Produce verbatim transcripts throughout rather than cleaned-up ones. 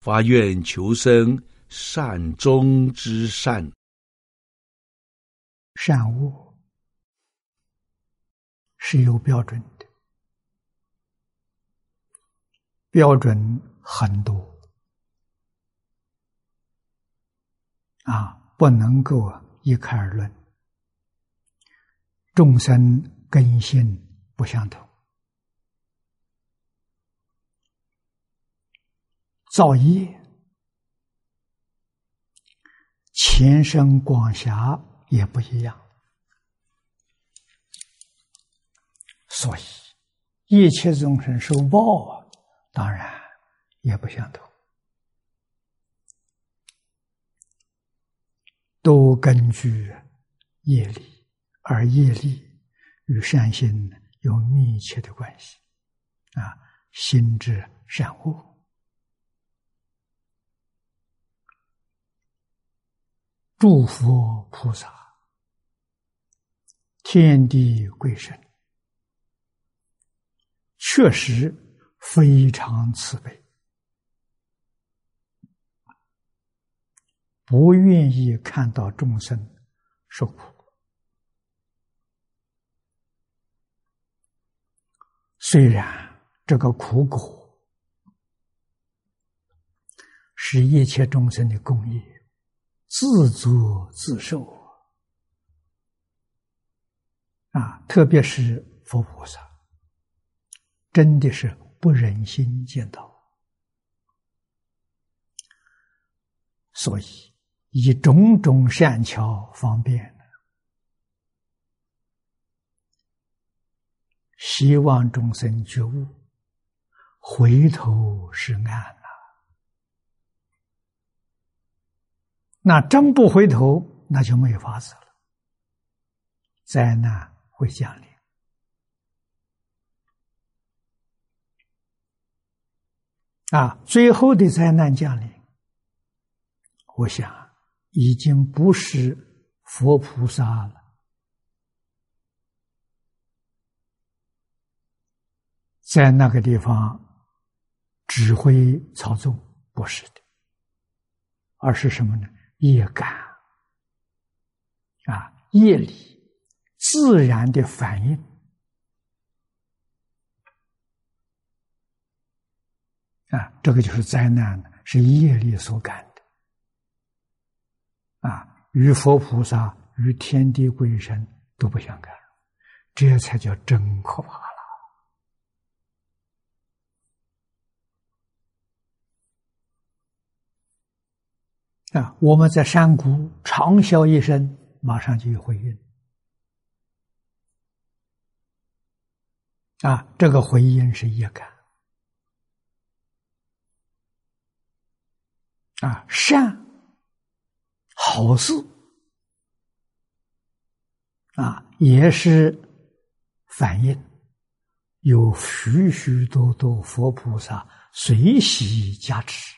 发愿求生善终之善。 善恶是有标准的，标准很多啊，不能够一概而论。众生根性不相同，造业前生广狭也不一样，所以一切众生受报啊，当然也不相同，都根据业力，而业力与善心有密切的关系啊，心之善恶。诸佛菩萨、天地鬼神，确实非常慈悲，不愿意看到众生受苦。虽然这个苦果是一切众生的共业，自作自受啊！特别是佛菩萨，真的是不忍心见到，所以以种种善巧方便，希望众生觉悟，回头是岸。那真不回头，那就没有法子了，灾难会降临啊！最后的灾难降临，我想已经不是佛菩萨了，在那个地方指挥操纵，不是的，而是什么呢？业感啊，业力自然的反应啊，这个就是灾难，是业力所感的啊，与佛菩萨、与天地鬼神都不相干，这才叫真可怕了啊！我们在山谷长啸一声，马上就有回应啊！这个回应是业感啊，善好事啊，也是反应，有许许多多佛菩萨随喜加持。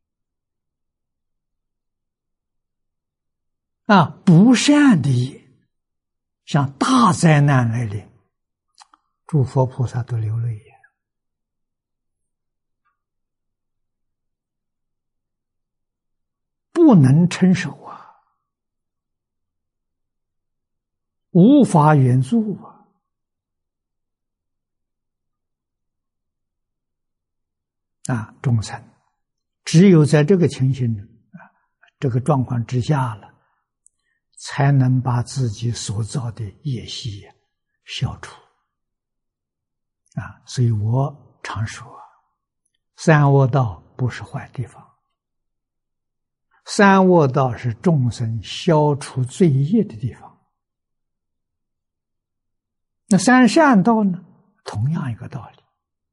啊，不善的业，像大灾难来临，诸佛菩萨都流泪呀，不能承受啊，无法援助啊，啊，众生只有在这个情形啊，这个状况之下了，才能把自己所造的业习消除啊！所以我常说，三恶道不是坏地方，三恶道是众生消除罪业的地方。那三善道呢？同样一个道理，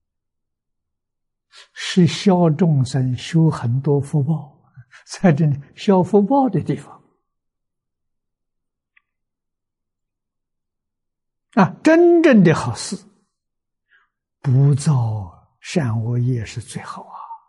是消众生修很多福报，在这里消福报的地方。啊，真正的好事，不造善恶业是最好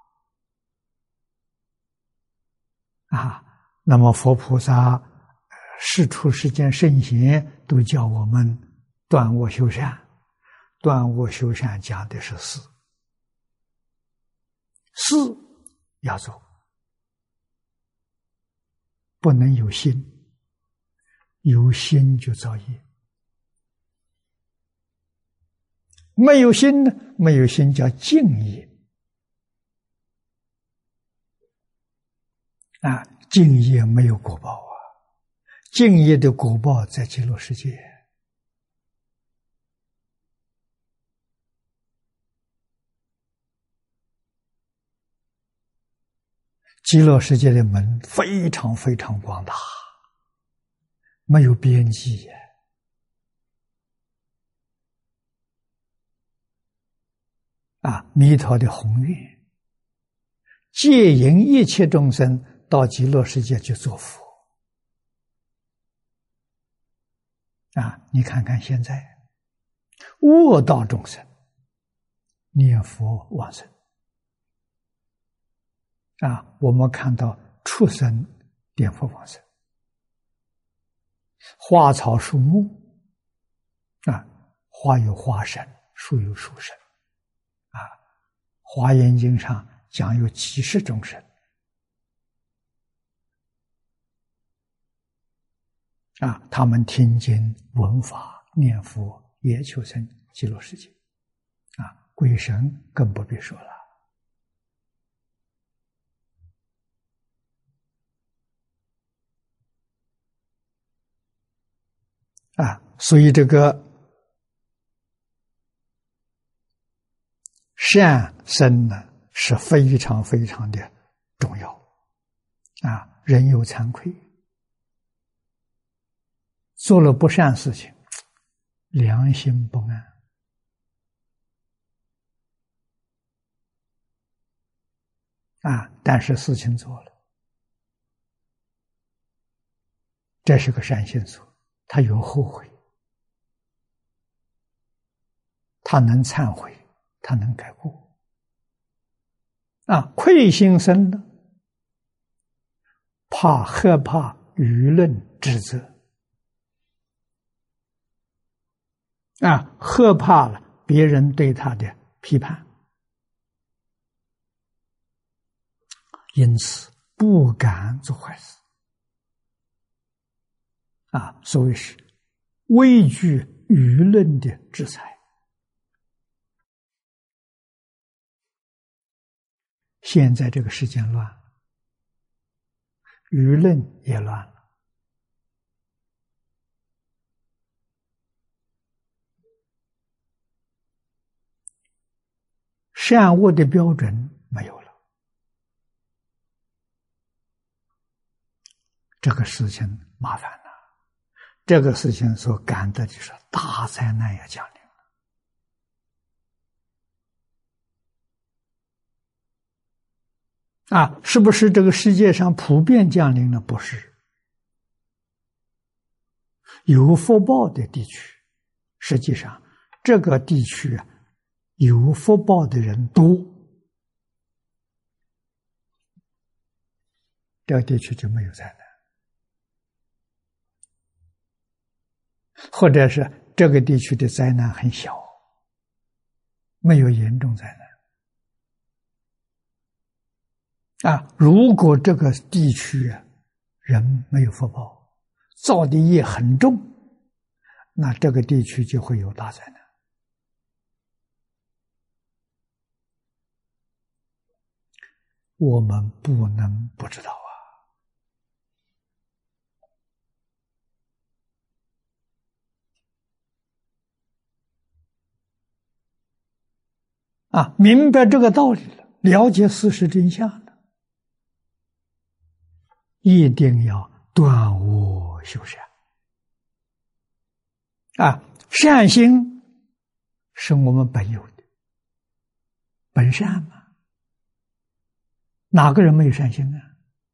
啊！啊，那么佛菩萨、世出世间圣贤都叫我们断恶修善，断恶修善讲的是事，事要做，不能有心，有心就造业。没有心呢？没有心叫静业啊，静业没有果报啊，静业的果报在极乐世界。极乐世界的门非常非常广大，没有边际啊！弥陀的宏愿，戒引一切众生到极乐世界去做佛啊！你看看现在恶道众生念佛往生啊，我们看到畜生念佛往生，花草树木啊，花有花神，树有树神啊，《华严经》上讲有几十种神啊，他们听经闻法念佛也求生极乐世界啊，鬼神更不必说了。啊，所以这个善生呢是非常非常的重要啊！人有惭愧，做了不善事情，良心不安啊！但是事情做了，这是个善心所。他有后悔，他能忏悔，他能改过啊！愧心生了，怕害怕舆论指责啊，害怕了别人对他的批判，因此不敢做坏事啊，所谓是畏惧舆论的制裁。现在这个世界乱了，舆论也乱了，善恶的标准没有了，这个事情麻烦了。这个事情所感的就是大灾难要降临了啊！是不是这个世界上普遍降临了？不是，有福报的地区，实际上这个地区啊，有福报的人多，这个地区就没有灾难。或者是这个地区的灾难很小，没有严重灾难啊。如果这个地区啊人没有福报，造的业很重，那这个地区就会有大灾难。我们不能不知道啊。啊，明白这个道理了，了解事实真相了，一定要断恶修善。啊，善心是我们本有的，本善嘛，哪个人没有善心啊？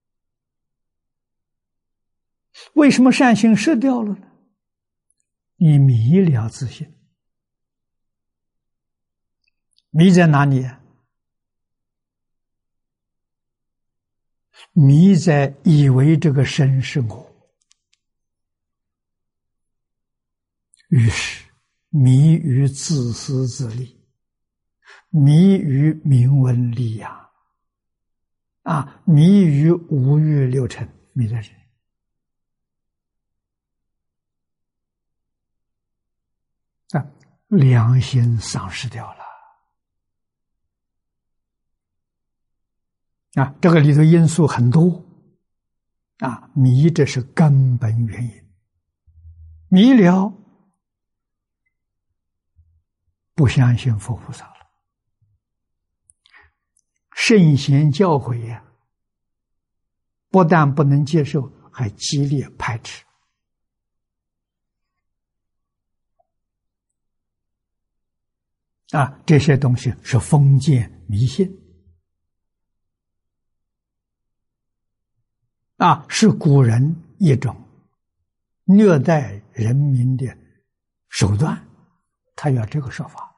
为什么善心失掉了呢？你迷了自信。迷在哪里啊？迷在以为这个身是我，于是迷于自私自利，迷于名闻利养， 啊，迷于五欲六尘，迷在这里。啊，良心丧失掉了。啊，这个里头因素很多。啊，迷这是根本原因。迷了，不相信佛菩萨了，圣贤教诲呀，不但不能接受，还激烈排斥。啊，这些东西是封建迷信，啊，是古人一种虐待人民的手段，他要这个说法。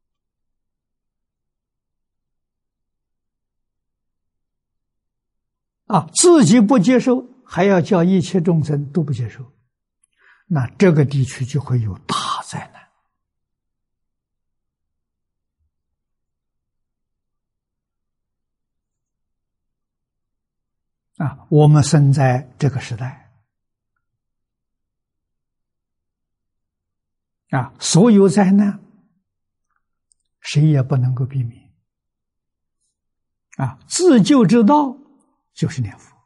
啊，自己不接受，还要叫一切众生都不接受，那这个地区就会有大灾难。啊，我们生在这个时代，啊，所有灾难，谁也不能够避免。啊，自救之道就是念佛。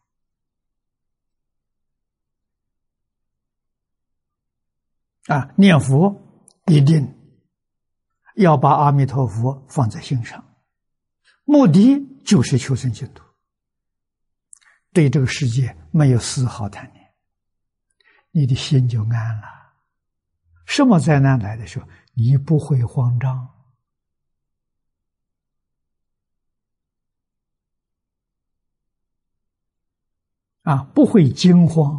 啊，念佛一定要把阿弥陀佛放在心上，目的就是求生净土。对这个世界没有丝毫贪念，你的心就安了。什么灾难来的时候，你不会慌张。啊，不会惊慌，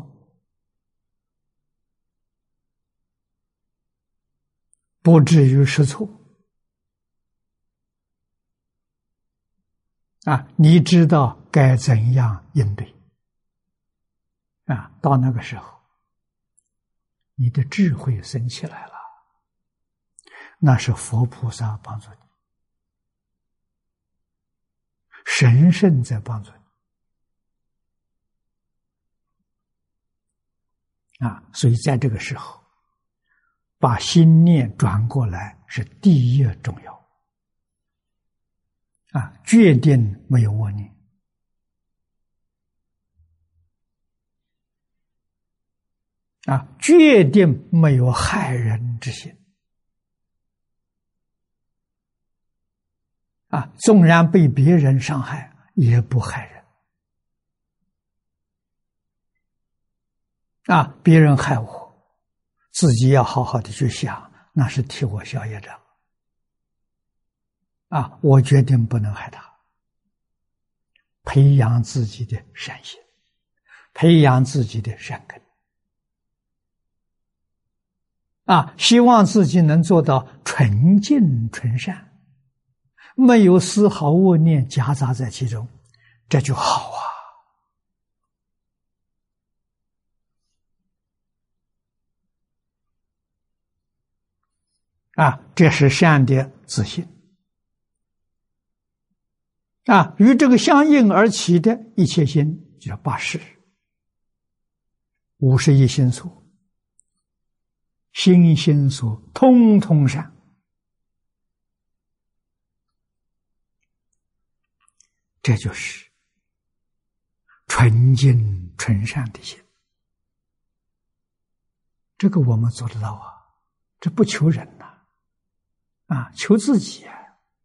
不至于失措。啊，你知道该怎样应对。啊，到那个时候，你的智慧升起来了，那是佛菩萨帮助你，神圣在帮助你。啊，所以在这个时候，把心念转过来是第一重要。啊，决定没有妄念。啊，决定没有害人之心。啊，纵然被别人伤害，也不害人。啊，别人害我，自己要好好的去想，那是替我消业障。啊，我决定不能害他，培养自己的善心，培养自己的善根。啊，希望自己能做到纯净纯善，没有丝毫恶念夹杂在其中，这就好啊。啊，这是善的自信。啊，与这个相应而起的一切心，叫八识，五十一心所，心心所通通善。这就是纯净纯善的心。这个我们做得到啊，这不求人呐。啊，求自己啊！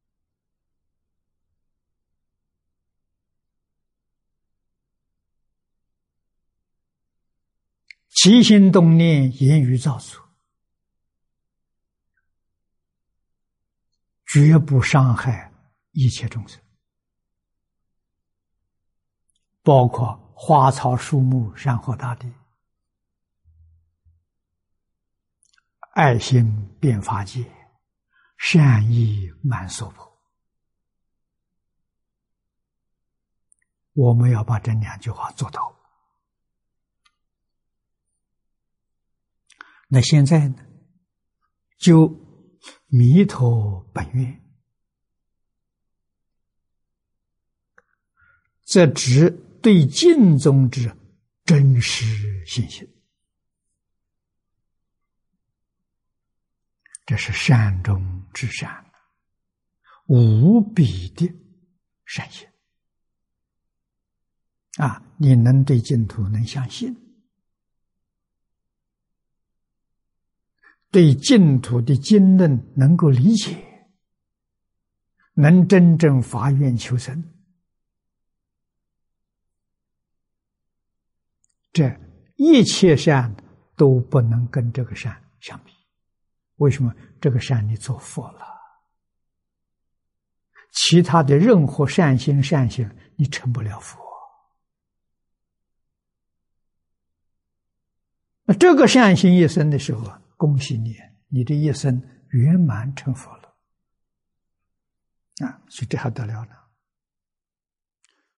起心动念、言语造作，绝不伤害一切众生，包括花草树木、山河大地，爱心遍法界，善意满娑婆。我们要把这两句话做到。那现在呢，就弥陀本愿， 则指对净宗之真实信心。这是善中之善，无比的善心啊！你能对净土能相信，对净土的经论能够理解，能真正发愿求生，这一切善都不能跟这个善相比。为什么？这个善你做佛了，其他的任何善心善行你成不了佛。那这个善行一生的时候，恭喜你，你的一生圆满成佛了啊！所以这还得了呢。